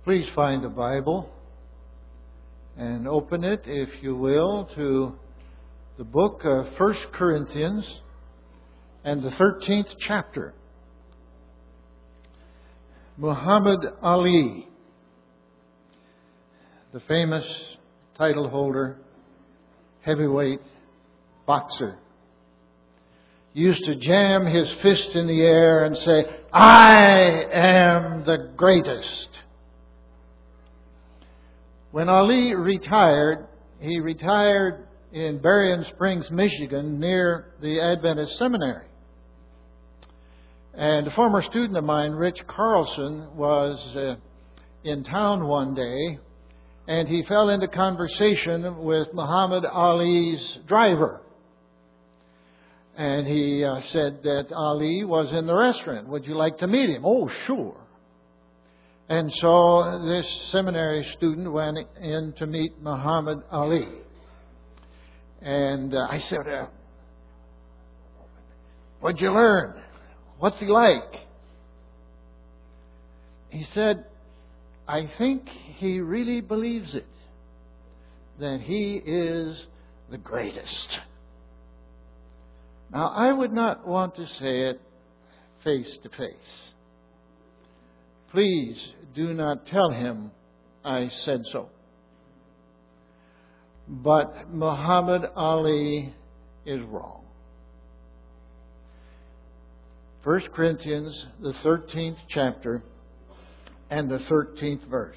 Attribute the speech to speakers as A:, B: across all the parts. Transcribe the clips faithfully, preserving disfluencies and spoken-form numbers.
A: Please find a Bible and open it, if you will, to the book of First Corinthians and the thirteenth chapter. Muhammad Ali, the famous title holder, heavyweight boxer, used to jam his fist in the air and say, "I am the greatest." When Ali retired, he retired in Berrien Springs, Michigan, near the Adventist Seminary. And a former student of mine, Rich Carlson, was uh, in town one day, and he fell into conversation with Muhammad Ali's driver. And he uh, said that Ali was in the restaurant. Would you like to meet him? Oh, sure. And so this seminary student went in to meet Muhammad Ali. And uh, I said, uh, what'd you learn? What's he like? He said, I think he really believes it, that he is the greatest. Now, I would not want to say it face to face. Please do not tell him I said so. But Muhammad Ali is wrong. First Corinthians, the thirteenth chapter, and the thirteenth verse.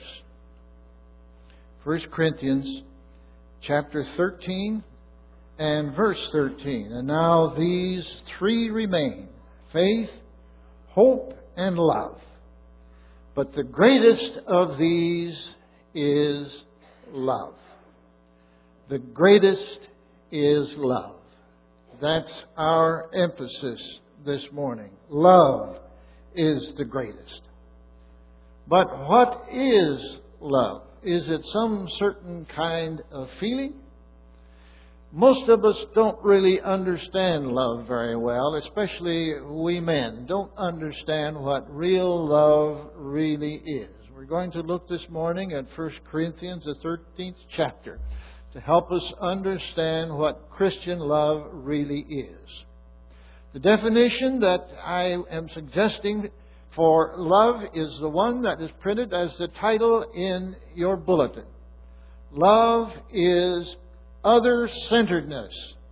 A: First Corinthians, chapter thirteen, and verse thirteen. And now these three remain: faith, hope, and love. But the greatest of these is love. The greatest is love. That's our emphasis this morning. Love is the greatest. But what is love? Is it some certain kind of feeling? Most of us don't really understand love very well, especially we men don't understand what real love really is. We're going to look this morning at First Corinthians, the thirteenth chapter, to help us understand what Christian love really is. The definition that I am suggesting for love is the one that is printed as the title in your bulletin. Love is other-centeredness.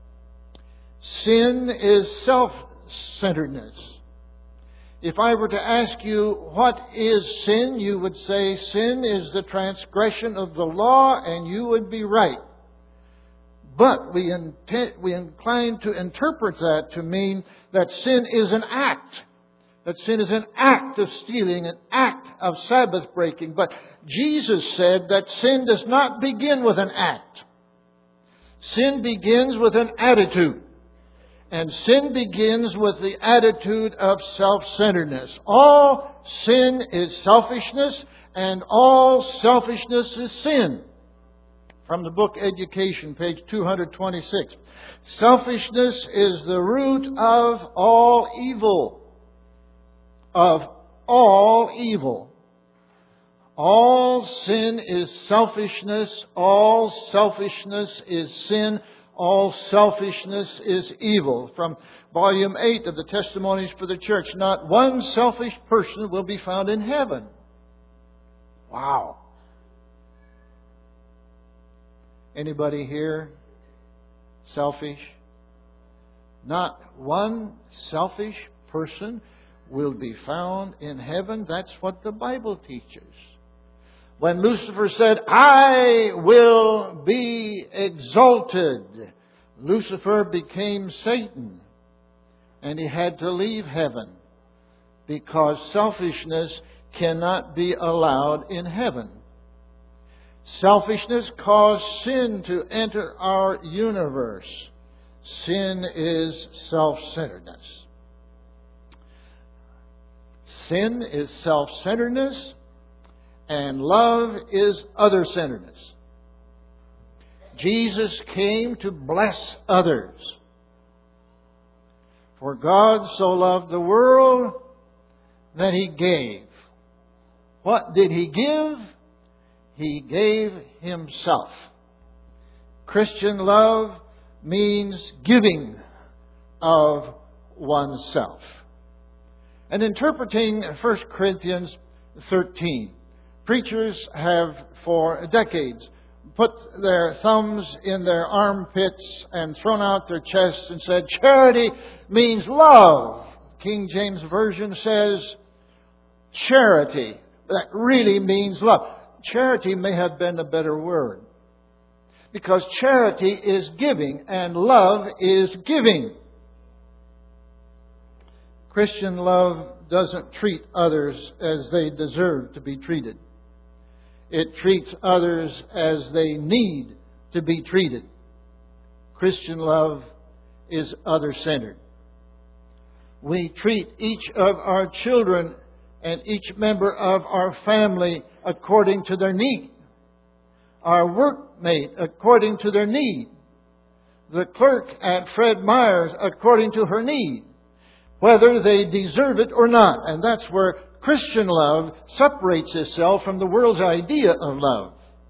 A: Sin is self-centeredness. If I were to ask you, what is sin? You would say, sin is the transgression of the law, and you would be right. But we, intent, we incline to interpret that to mean that sin is an act. That sin is an act of stealing, an act of Sabbath breaking. But Jesus said that sin does not begin with an act. Sin begins with an attitude. And sin begins with the attitude of self-centeredness. All sin is selfishness, and all selfishness is sin. From the book Education, page two twenty-six. Selfishness is the root of all evil. Of all evil. All sin is selfishness. All selfishness is sin. All selfishness is evil. From volume eight of the Testimonies for the Church. Not one selfish person will be found in heaven. Wow. Anybody here selfish? Not one selfish person will be found in heaven. That's what the Bible teaches. When Lucifer said, I will be exalted, Lucifer became Satan. And he had to leave heaven because selfishness cannot be allowed in heaven. Selfishness caused sin to enter our universe. Sin is self-centeredness. Sin is self-centeredness, and love is other-centeredness. Jesus came to bless others. For God so loved the world that He gave. What did He give? He gave Himself. Christian love means giving of oneself. And interpreting First Corinthians thirteen, preachers have for decades put their thumbs in their armpits and thrown out their chests and said, charity means love. King James Version says charity. That really means love. Charity may have been a better word, because charity is giving and love is giving. Christian love doesn't treat others as they deserve to be treated. It treats others as they need to be treated. Christian love is other-centered. We treat each of our children and each member of our family according to their need. Our workmate according to their need. The clerk at Fred Meyer's according to her need, whether they deserve it or not. And that's where Christian love separates itself from the world's idea of love.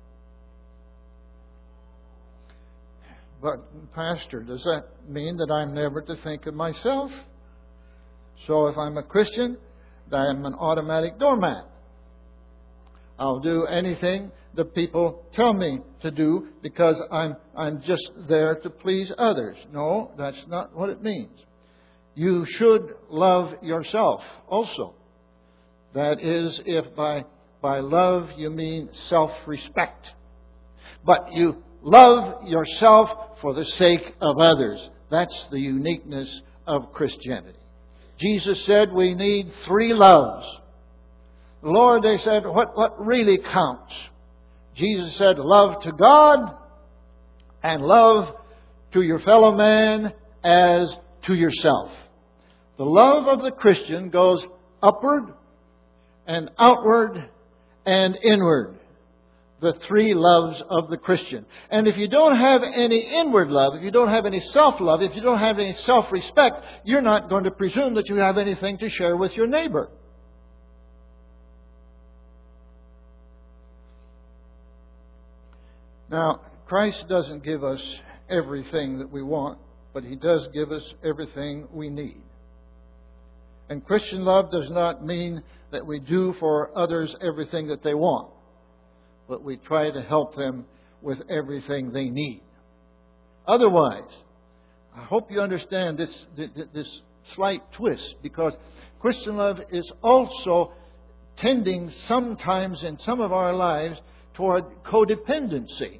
A: But, Pastor, does that mean that I'm never to think of myself? So if I'm a Christian, I'm an automatic doormat. I'll do anything the people tell me to do because I'm, I'm just there to please others. No, that's not what it means. You should love yourself also. That is, if by, by love you mean self-respect. But you love yourself for the sake of others. That's the uniqueness of Christianity. Jesus said we need three loves. The Lord, they said, what, what really counts? Jesus said, love to God and love to your fellow man as to yourself. The love of the Christian goes upward and outward and inward. The three loves of the Christian. And if you don't have any inward love, if you don't have any self-love, if you don't have any self-respect, you're not going to presume that you have anything to share with your neighbor. Now, Christ doesn't give us everything that we want, but He does give us everything we need. And Christian love does not mean that we do for others everything that they want, but we try to help them with everything they need. Otherwise, I hope you understand this, this slight twist, because Christian love is also tending sometimes in some of our lives toward codependency.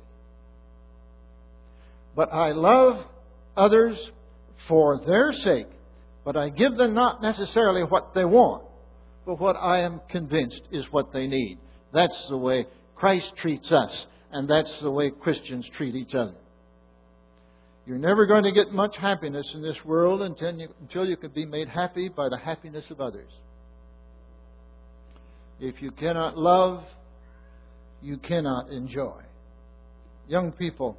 A: But I love others for their sake, but I give them not necessarily what they want, but what I am convinced is what they need. That's the way Christ treats us, and that's the way Christians treat each other. You're never going to get much happiness in this world until you, until you can be made happy by the happiness of others. If you cannot love, you cannot enjoy. Young people,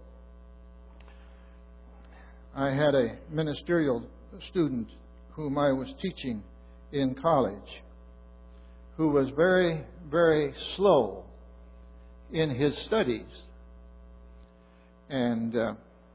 A: I had a ministerial student whom I was teaching in college who was very, very slow in his studies. And uh,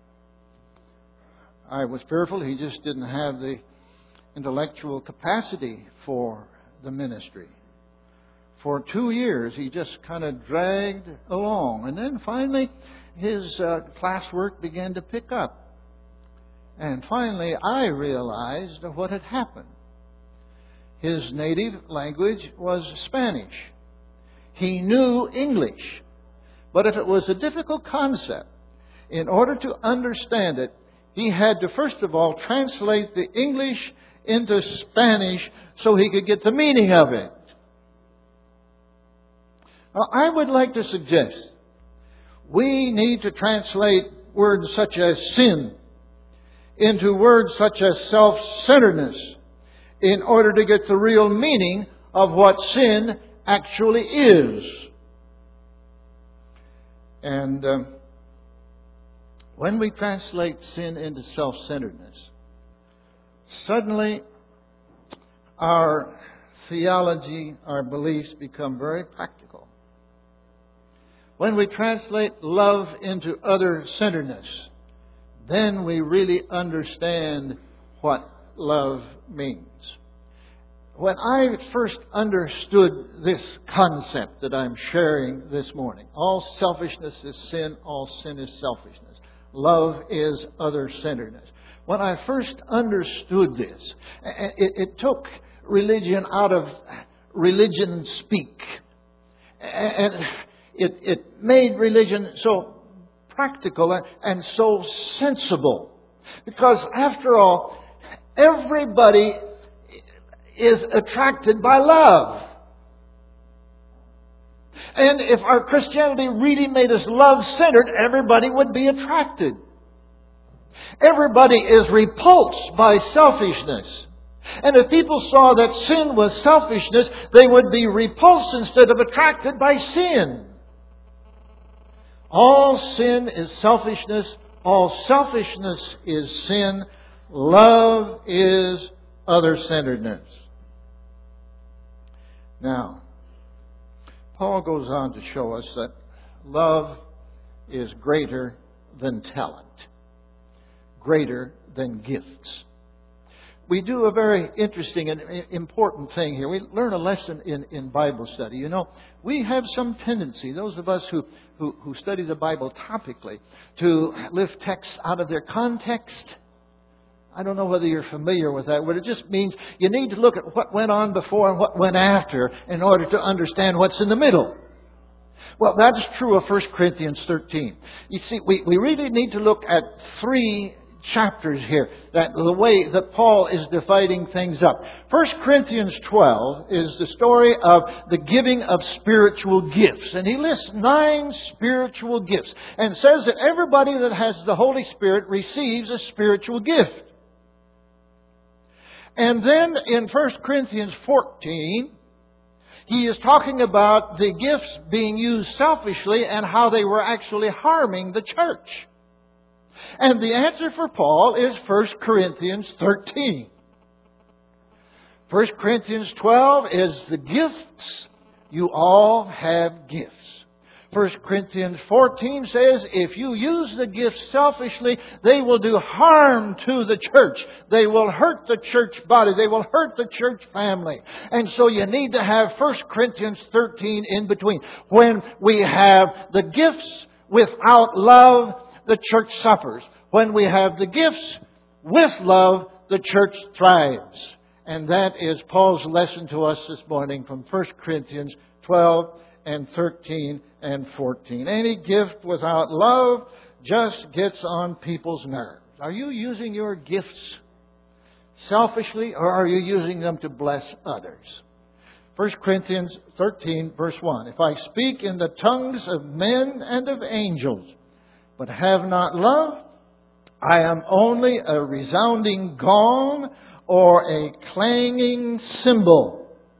A: I was fearful he just didn't have the intellectual capacity for the ministry. For two years, he just kind of dragged along. And then finally, his uh, classwork began to pick up. And finally, I realized what had happened. His native language was Spanish. He knew English. But if it was a difficult concept, in order to understand it, he had to first of all translate the English into Spanish so he could get the meaning of it. Now, I would like to suggest we need to translate words such as sin into words such as self-centeredness in order to get the real meaning of what sin actually is. And um, when we translate sin into self-centeredness, suddenly our theology, our beliefs become very practical. When we translate love into other-centeredness, then we really understand what love means. When I first understood this concept that I'm sharing this morning, all selfishness is sin, all sin is selfishness. Love is other-centeredness. When I first understood this, it, it took religion out of religion speak. And it, it made religion so practical and so sensible. Because after all, everybody is attracted by love. And if our Christianity really made us love-centered, everybody would be attracted. Everybody is repulsed by selfishness. And if people saw that sin was selfishness, they would be repulsed instead of attracted by sin. All sin is selfishness. All selfishness is sin. Love is other-centeredness. Now, Paul goes on to show us that love is greater than talent, greater than gifts. We do a very interesting and important thing here. We learn a lesson in, in Bible study. You know, we have some tendency, those of us who, who, who study the Bible topically, to lift texts out of their context. I don't know whether you're familiar with that, but it just means you need to look at what went on before and what went after in order to understand what's in the middle. Well, that's true of First Corinthians thirteen. You see, we, we really need to look at three chapters here, that the way that Paul is dividing things up. First Corinthians twelve is the story of the giving of spiritual gifts. And he lists nine spiritual gifts and says that everybody that has the Holy Spirit receives a spiritual gift. And then in First Corinthians fourteen, he is talking about the gifts being used selfishly and how they were actually harming the church. And the answer for Paul is First Corinthians thirteen. First Corinthians twelve is the gifts. You all have gifts. First Corinthians fourteen says, if you use the gifts selfishly, they will do harm to the church. They will hurt the church body. They will hurt the church family. And so you need to have First Corinthians thirteen in between. When we have the gifts without love, the church suffers. When we have the gifts with love, the church thrives. And that is Paul's lesson to us this morning from First Corinthians twelve and thirteen and fourteen. Any gift without love just gets on people's nerves. Are you using your gifts selfishly, or are you using them to bless others? First Corinthians thirteen, verse one. If I speak in the tongues of men and of angels, but have not love, I am only a resounding gong or a clanging cymbal.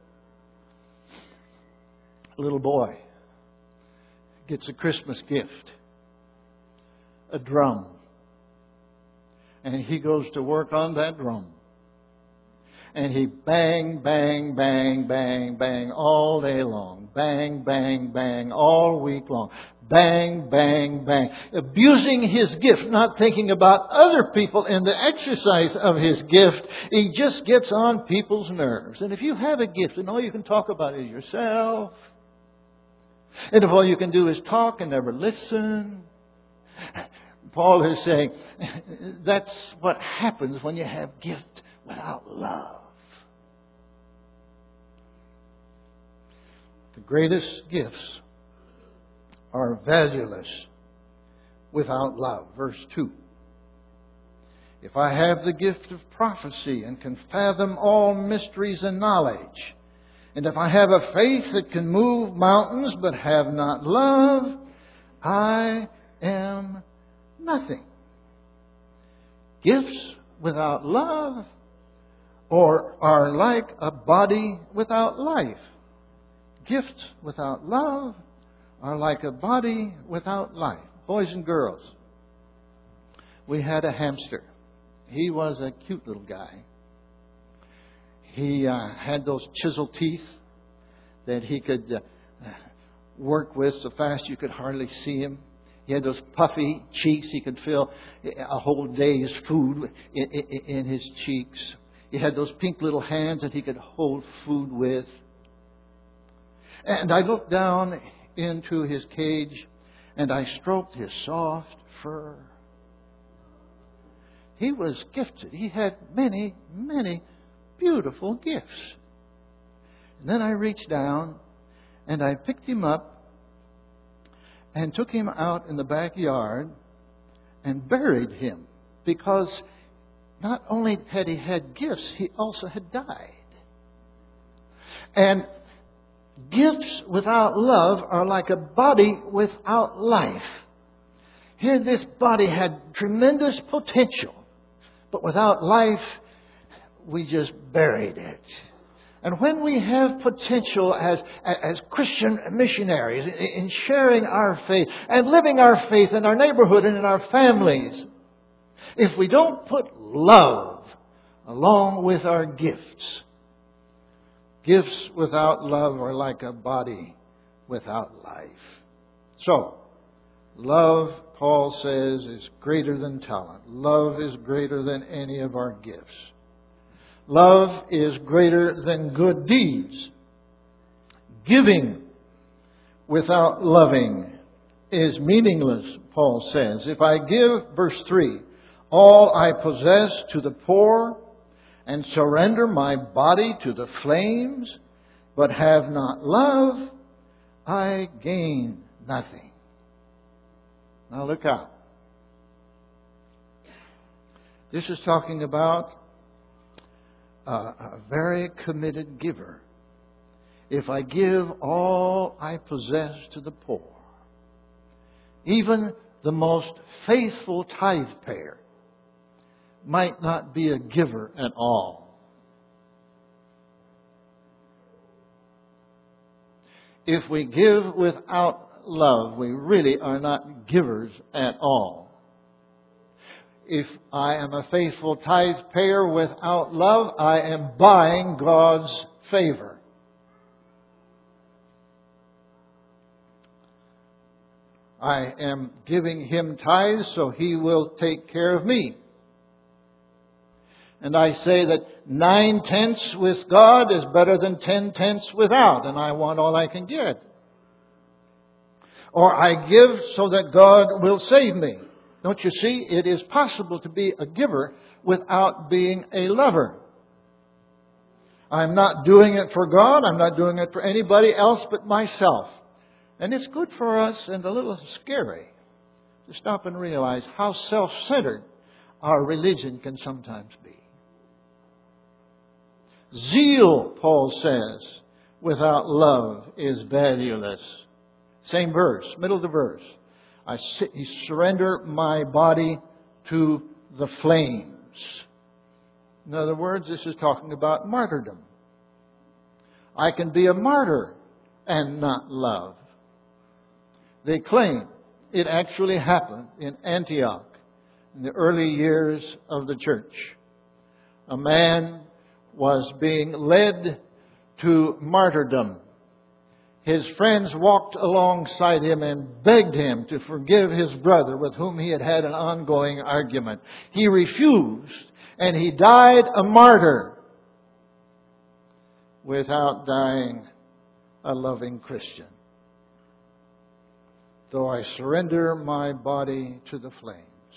A: A little boy gets a Christmas gift, a drum, and he goes to work on that drum. And he bang, bang, bang, bang, bang all day long. Bang, bang, bang all week long. Bang, bang, bang. Abusing his gift, not thinking about other people in the exercise of his gift. He just gets on people's nerves. And if you have a gift and all you can talk about is yourself, and if all you can do is talk and never listen, Paul is saying that's what happens when you have gift without love. The greatest gifts are valueless without love. Verse two. If I have the gift of prophecy and can fathom all mysteries and knowledge, and if I have a faith that can move mountains but have not love, I am nothing. Gifts without love or are like a body without life. Gifts without love are like a body without life. Boys and girls, we had a hamster. He was a cute little guy. He uh, had those chisel teeth that he could uh, work with so fast you could hardly see him. He had those puffy cheeks. He could fill a whole day's food in, in, in his cheeks. He had those pink little hands that he could hold food with. And I looked down into his cage and I stroked his soft fur. He was gifted. He had many, many beautiful gifts. And then I reached down and I picked him up and took him out in the backyard and buried him, because not only had he had gifts, he also had died. And gifts without love are like a body without life. Here this body had tremendous potential, but without life, we just buried it. And when we have potential as, as Christian missionaries in sharing our faith and living our faith in our neighborhood and in our families, if we don't put love along with our gifts, gifts without love are like a body without life. So, love, Paul says, is greater than talent. Love is greater than any of our gifts. Love is greater than good deeds. Giving without loving is meaningless, Paul says. If I give, verse three, all I possess to the poor and surrender my body to the flames, but have not love, I gain nothing. Now look out. This is talking about Uh, a very committed giver. If I give all I possess to the poor, even the most faithful tithe payer might not be a giver at all. If we give without love, we really are not givers at all. If I am a faithful tithe payer without love, I am buying God's favor. I am giving Him tithes so He will take care of me. And I say that nine tenths with God is better than ten tenths without, and I want all I can get. Or I give so that God will save me. Don't you see? It is possible to be a giver without being a lover. I'm not doing it for God. I'm not doing it for anybody else but myself. And it's good for us and a little scary to stop and realize how self-centered our religion can sometimes be. Zeal, Paul says, without love is valueless. Same verse, middle of the verse. I surrender my body to the flames. In other words, this is talking about martyrdom. I can be a martyr and not love. They claim it actually happened in Antioch in the early years of the church. A man was being led to martyrdom. His friends walked alongside him and begged him to forgive his brother with whom he had had an ongoing argument. He refused, and he died a martyr without dying a loving Christian. Though I surrender my body to the flames.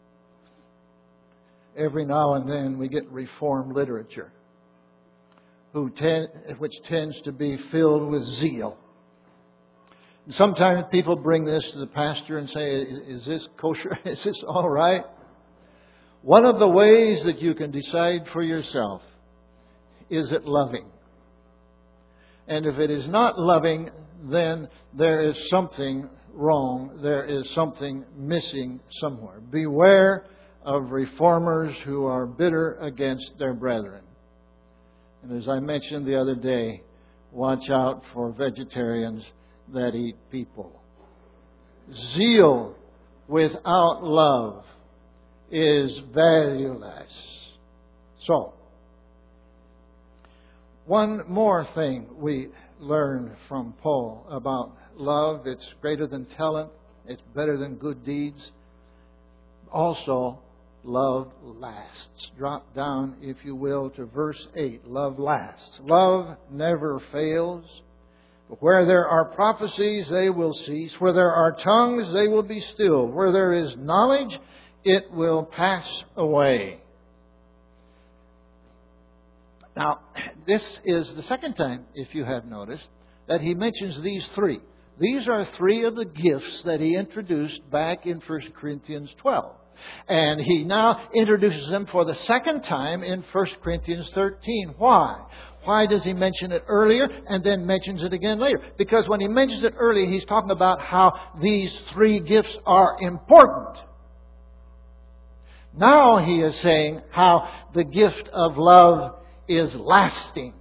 A: Every now and then we get Reformed literature who ten, which tends to be filled with zeal. And sometimes people bring this to the pastor and say, is this kosher? Is this all right? One of the ways that you can decide for yourself, is it loving? And if it is not loving, then there is something wrong. There is something missing somewhere. Beware of reformers who are bitter against their brethren. And as I mentioned the other day, watch out for vegetarians that eat people. Zeal without love is valueless. So, One more thing we learn from Paul about love. It's greater than talent. It's better than good deeds. Also, love lasts. Drop down, if you will, to verse eight. Love lasts. Love never fails. But where there are prophecies, they will cease. Where there are tongues, they will be still. Where there is knowledge, it will pass away. Now, this is the second time, if you have noticed, that he mentions these three. These are three of the gifts that he introduced back in First Corinthians twelve. And he now introduces them for the second time in First Corinthians thirteen. Why? Why does he mention it earlier and then mentions it again later? Because when he mentions it earlier, he's talking about how these three gifts are important. Now he is saying how the gift of love is lasting.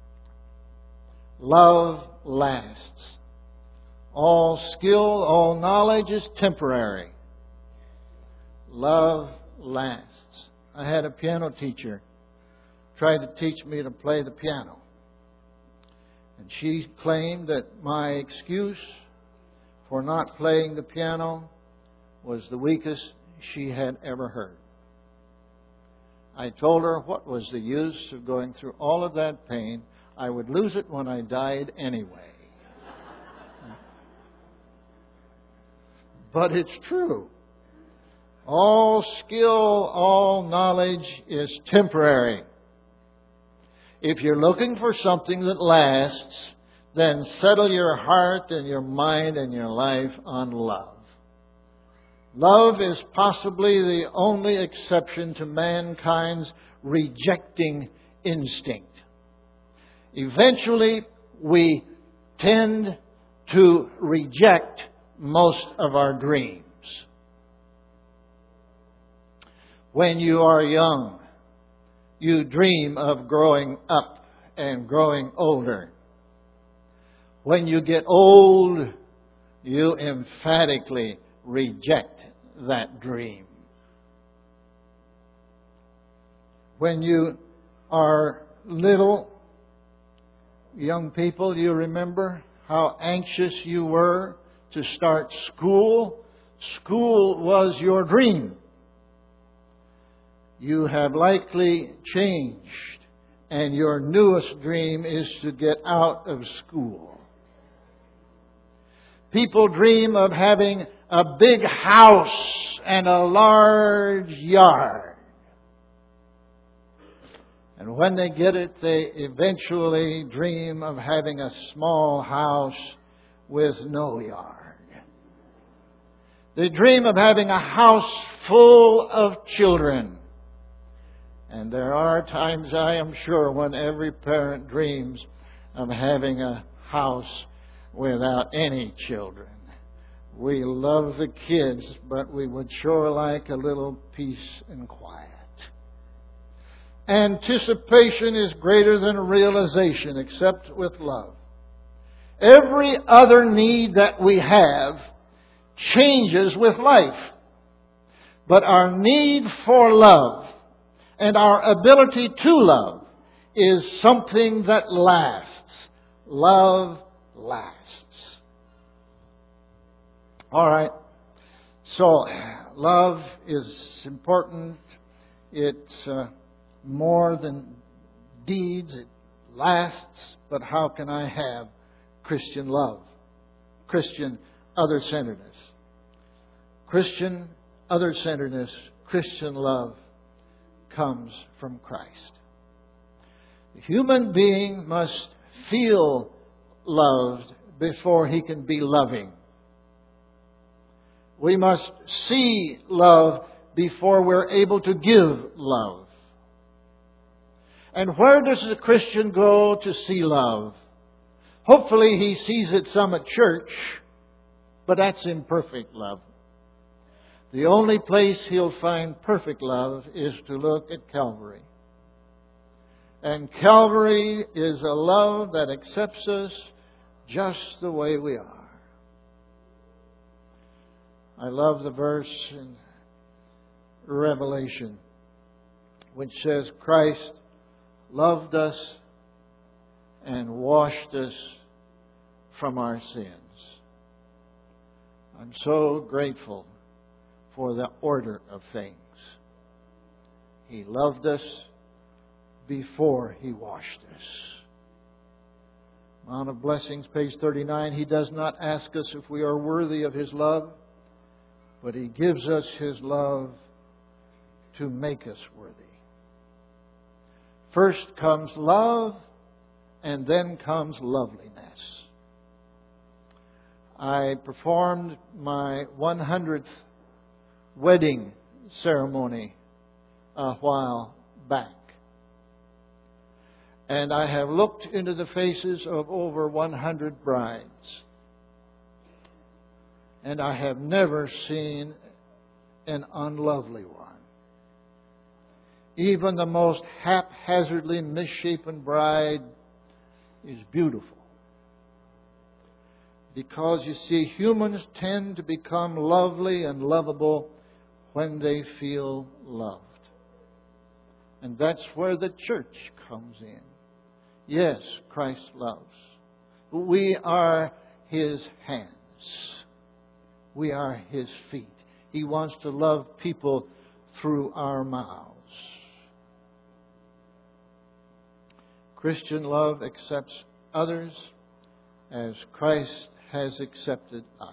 A: Love lasts. All skill, all knowledge is temporary. Love lasts. I had a piano teacher try to teach me to play the piano. And she claimed that my excuse for not playing the piano was the weakest she had ever heard. I told her what was the use of going through all of that pain. I would lose it when I died anyway. But it's true. All skill, all knowledge is temporary. If you're looking for something that lasts, then settle your heart and your mind and your life on love. Love is possibly the only exception to mankind's rejecting instinct. Eventually, we tend to reject most of our dreams. When you are young, you dream of growing up and growing older. When you get old, you emphatically reject that dream. When you are little, young people, you remember how anxious you were to start school. School was your dream. You have likely changed, and your newest dream is to get out of school. People dream of having a big house and a large yard. And when they get it, they eventually dream of having a small house with no yard. They dream of having a house full of children. And there are times, I am sure, when every parent dreams of having a house without any children. We love the kids, but we would sure like a little peace and quiet. Anticipation is greater than realization, except with love. Every other need that we have changes with life. But our need for love and our ability to love is something that lasts. Love lasts. All right. So, love is important. It's uh, more than deeds. It lasts. But how can I have Christian love? Christian other-centeredness. Christian other-centeredness, Christian love comes from Christ. The human being must feel loved before he can be loving. We must see love before we're able to give love. And where does the Christian go to see love? Hopefully he sees it some at church, but that's imperfect love. The only place he'll find perfect love is to look at Calvary. And Calvary is a love that accepts us just the way we are. I love the verse in Revelation which says Christ loved us and washed us from our sins. I'm so grateful for the order of things. He loved us before He washed us. Mount of Blessings, page thirty-nine. He does not ask us if we are worthy of His love, but He gives us His love to make us worthy. First comes love, and then comes loveliness. I performed my one hundredth wedding ceremony a while back. And I have looked into the faces of over one hundred brides. And I have never seen an unlovely one. Even the most haphazardly misshapen bride is beautiful. Because, you see, humans tend to become lovely and lovable when they feel loved. And that's where the church comes in. Yes, Christ loves. We are His hands. We are His feet. He wants to love people through our mouths. Christian love accepts others as Christ has accepted us.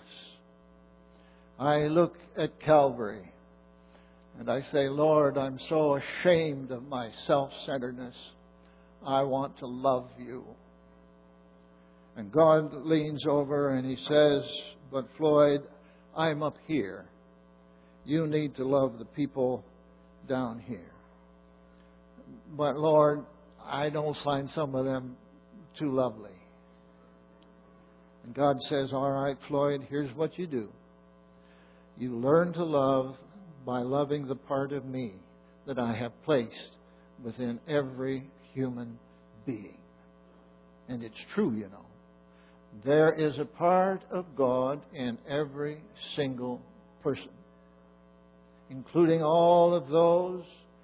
A: I look at Calvary and I say, Lord, I'm so ashamed of my self-centeredness. I want to love You. And God leans over and He says, but Floyd, I'm up here. You need to love the people down here. But Lord, I don't find some of them too lovely. And God says, all right, Floyd, here's what you do. You learn to love by loving the part of me that I have placed within every human being. And it's true, you know. There is a part of God in every single person, including all of those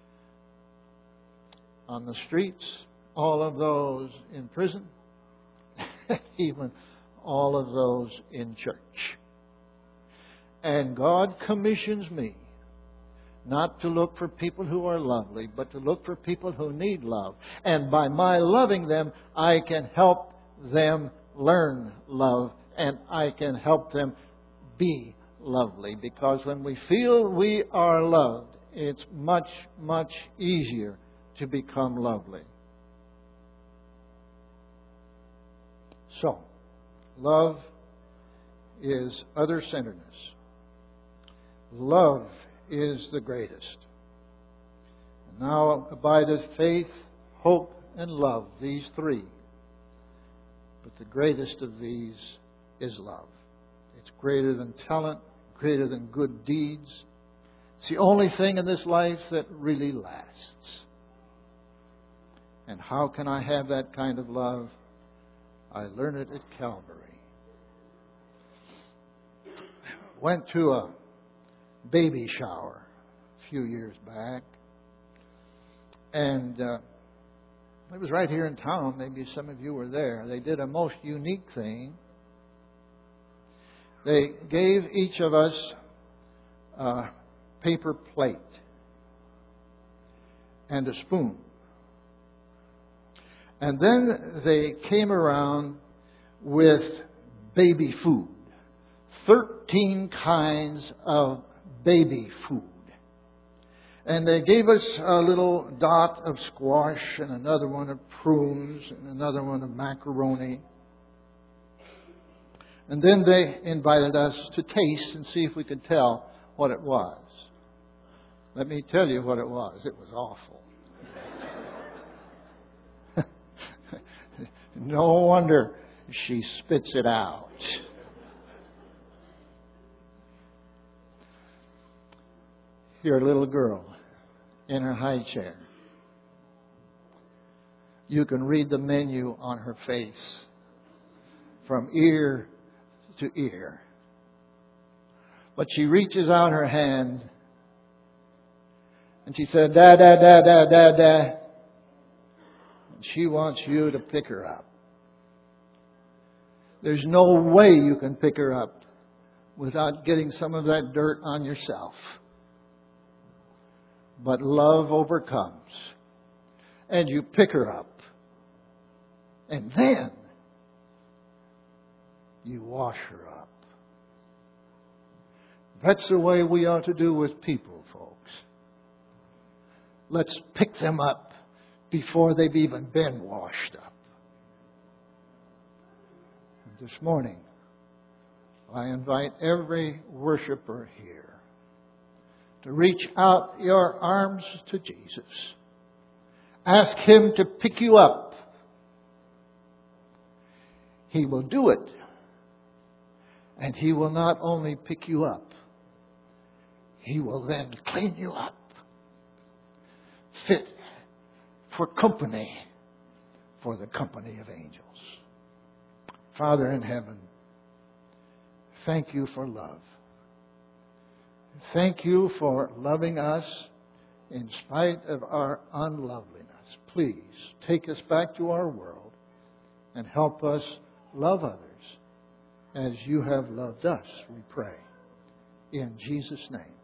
A: on the streets, all of those in prison, even all of those in church. And God commissions me not to look for people who are lovely, but to look for people who need love. And by my loving them, I can help them learn love, and I can help them be lovely. Because when we feel we are loved, it's much, much easier to become lovely. So, love is other-centeredness. Love is the greatest. Now abideth faith, hope, and love, these three. But the greatest of these is love. It's greater than talent, greater than good deeds. It's the only thing in this life that really lasts. And how can I have that kind of love? I learned it at Calvary. Went to a baby shower a few years back. And uh, it was right here in town. Maybe some of you were there. They did a most unique thing. They gave each of us a paper plate and a spoon. And then they came around with baby food. Thirteen kinds of baby food. And they gave us a little dot of squash and another one of prunes and another one of macaroni. And then they invited us to taste and see if we could tell what it was. Let me tell you what it was. It was awful. No wonder she spits it out. Your little girl in her high chair. You can read the menu on her face from ear to ear. But she reaches out her hand and she said, da, da, da, da, da, da. And she wants you to pick her up. There's no way you can pick her up without getting some of that dirt on yourself. But love overcomes. And you pick her up. And then you wash her up. That's the way we ought to do with people, folks. Let's pick them up before they've even been washed up. And this morning, I invite every worshiper here to reach out your arms to Jesus. Ask Him to pick you up. He will do it. And He will not only pick you up, He will then clean you up, fit for company, for the company of angels. Father in heaven, thank you for love. Thank you for loving us in spite of our unloveliness. Please take us back to our world and help us love others as you have loved us, we pray. In Jesus' name.